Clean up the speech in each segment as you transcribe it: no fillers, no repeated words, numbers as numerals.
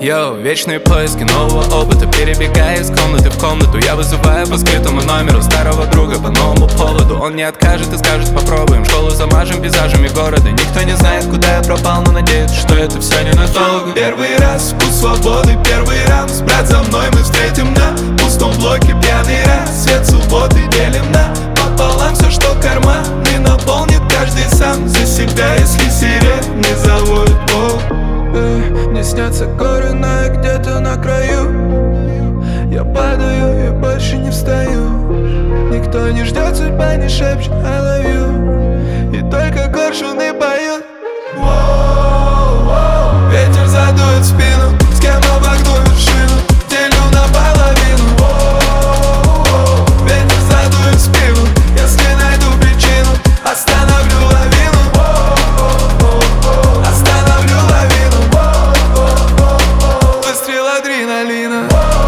Йоу, вечные поиски нового опыта, перебегая из комнаты в комнату. Я вызываю по скрытому номеру старого друга по новому поводу. Он не откажет и скажет: попробуем. Школу замажем пейзажами города. Никто не знает, куда я пропал, но надеется, что это все ненадолго. Первый раз вкус свободы, первый раз. Брат, за мной мы встретим на пустом блоке пьяный раз. Свет субботы делим на пополам. Все, что карманы наполнит каждый сам за себя, если сирен не заводит пол. Мне снятся горы, но я где-то на краю. Я падаю и больше не встаю. Никто не ждет, судьба не шепчет I love you. И только коршуны поют. Ветер задует спину, с кем обогну вершину, делю наполовину. Ветер задует спину, если найду причину, остановлю лавину. Остановлю лавину. Выстрел адреналина.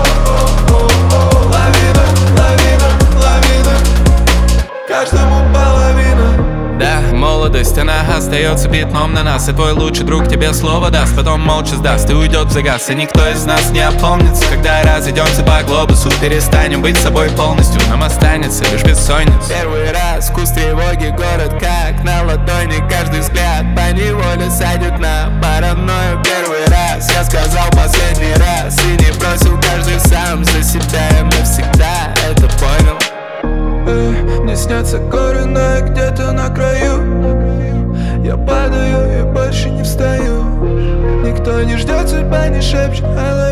Лавина, лавина, лавина. Каждому половина. Да, молодость, она остается пятном на нас. И твой лучший друг тебе слово даст, потом молча сдаст и уйдет в загас. И никто из нас не опомнится, когда разойдемся по глобусу. Перестанем быть собой полностью, нам останется лишь бессонница. Первый раз, вкус тревоги, город как на ладони. Каждый взгляд поневоле садит на паранойю. Первый раз, я сказал последний раз и не бросил каждый сам за себя. И мы всегда это понял. Мне снятся горы, но я где-то на краю. Я падаю и больше не встаю. Никто не ждет, судьба не шепчет I love you.